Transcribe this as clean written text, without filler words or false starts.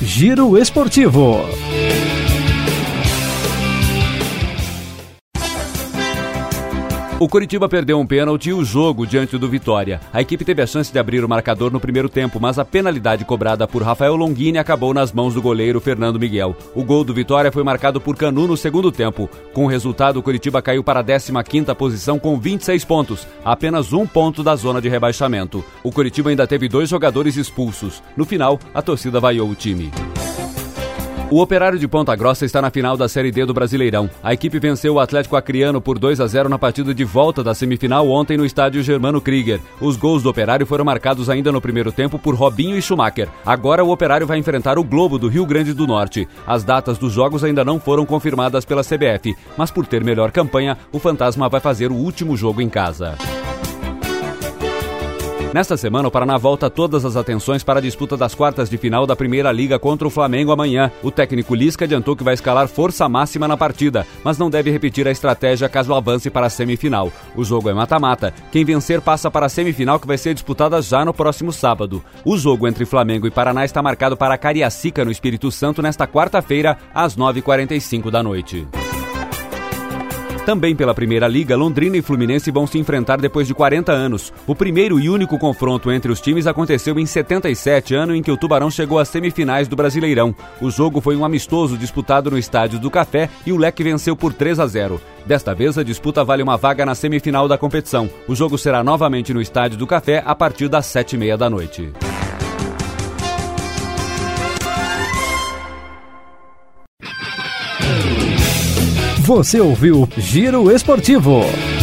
Giro Esportivo. O Coritiba perdeu um pênalti e o jogo diante do Vitória. A equipe teve a chance de abrir o marcador no primeiro tempo, mas a penalidade cobrada por Rafael Longini acabou nas mãos do goleiro Fernando Miguel. O gol do Vitória foi marcado por Canu no segundo tempo. Com o resultado, o Coritiba caiu para a 15ª posição com 26 pontos, apenas 1 ponto da zona de rebaixamento. O Coritiba ainda teve 2 jogadores expulsos. No final, a torcida vaiou o time. O Operário de Ponta Grossa está na final da Série D do Brasileirão. A equipe venceu o Atlético Acreano por 2-0 na partida de volta da semifinal ontem no estádio Germano Krieger. Os gols do Operário foram marcados ainda no primeiro tempo por Robinho e Schumacher. Agora o Operário vai enfrentar o Globo do Rio Grande do Norte. As datas dos jogos ainda não foram confirmadas pela CBF, mas por ter melhor campanha, o Fantasma vai fazer o último jogo em casa. Nesta semana, o Paraná volta todas as atenções para a disputa das quartas de final da Primeira Liga contra o Flamengo amanhã. O técnico Lisca adiantou que vai escalar força máxima na partida, mas não deve repetir a estratégia caso avance para a semifinal. O jogo é mata-mata. Quem vencer passa para a semifinal, que vai ser disputada já no próximo sábado. O jogo entre Flamengo e Paraná está marcado para Cariacica, no Espírito Santo, nesta quarta-feira, às 9h45 da noite. Também pela Primeira Liga, Londrina e Fluminense vão se enfrentar depois de 40 anos. O primeiro e único confronto entre os times aconteceu em 77, ano em que o Tubarão chegou às semifinais do Brasileirão. O jogo foi um amistoso disputado no Estádio do Café e o Leque venceu por 3-0. Desta vez, a disputa vale uma vaga na semifinal da competição. O jogo será novamente no Estádio do Café a partir das 7h30 da noite. Você ouviu Giro Esportivo.